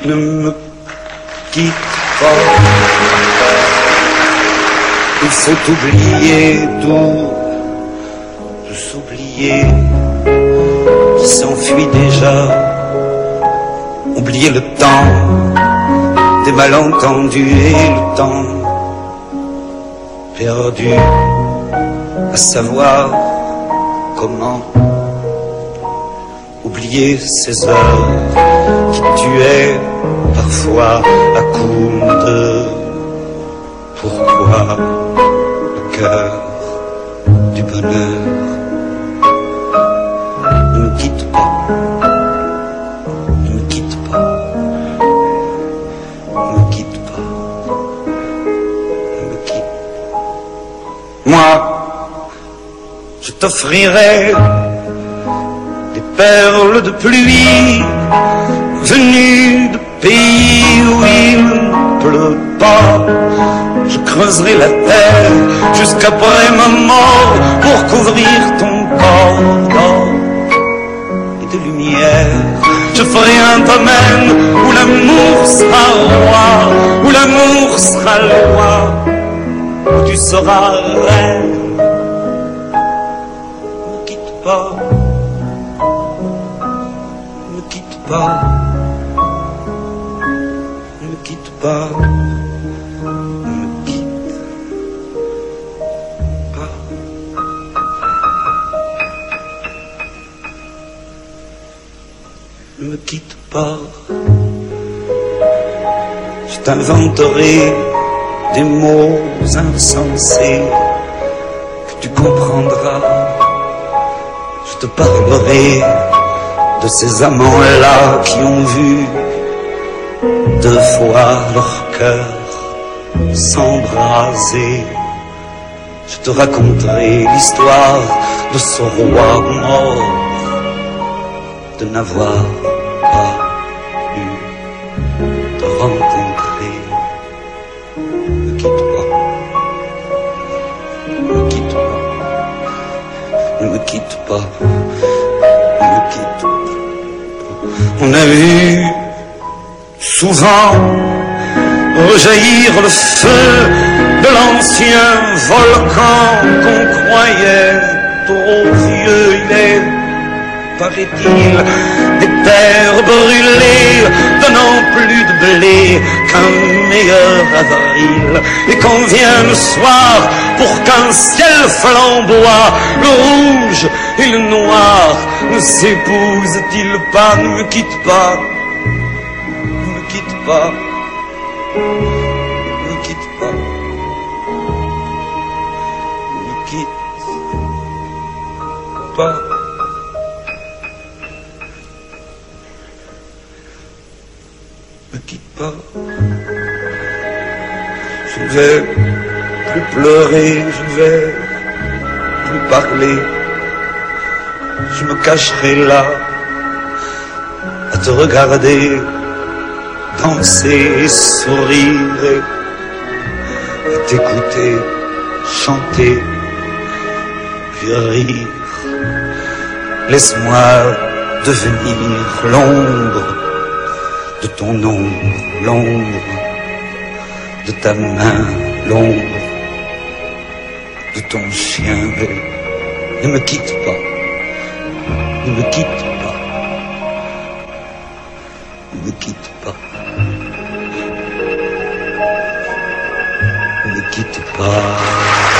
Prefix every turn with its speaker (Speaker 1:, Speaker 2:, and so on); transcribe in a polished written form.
Speaker 1: Ne me quitte pas. Il faut oublier tout s'oublier qui s'enfuit déjà. Oublier le temps des malentendus et le temps perdu à savoir comment. Oublier ces heures qui tuaient parfois à coups de pourquoi le cœur du bonheur. Ne me quitte pas, ne me quitte pas, ne me quitte pas, ne me quitte. Moi, je t'offrirai des perles de pluie venues de pays où il ne pleut pas. Je creuserai la terre jusqu'après ma mort pour couvrir ton corps d'or et de lumière. Je ferai un domaine où l'amour sera roi, où l'amour sera loi, où tu seras reine. Ne me quitte pas, ne me quitte pas, ne me quitte pas. Ne me quitte pas, je t'inventerai des mots insensés que tu comprendras. Je te parlerai de ces amants-là qui ont vu deux fois leur cœur s'embraser. Je te raconterai l'histoire de ce roi mort, de n'avoir pas eu de rencontrer. Ne quitte pas, ne me quitte pas, ne me quitte pas, ne me quitte pas. On a vu souvent rejaillir le feu de l'ancien volcan qu'on croyait trop vieux. Il est, paraît-il, des terres brûlées, donnant plus de blé qu'un meilleur avril. Et quand vient le soir, pour qu'un ciel flamboie, le rouge et le noir ne s'épousent-ils pas? Ne me quitte pas, ne me quitte pas, ne me quitte pas, ne me quitte pas. Ne quitte pas. Je ne vais plus pleurer, je ne vais plus parler. Je me cacherai là à te regarder danser et sourire et t'écouter chanter puis rire. Laisse-moi devenir l'ombre de ton ombre, l'ombre de ta main, l'ombre de ton chien. Ne me quitte pas, ne me quitte pas, ne me quitte pas, ne me quitte pas.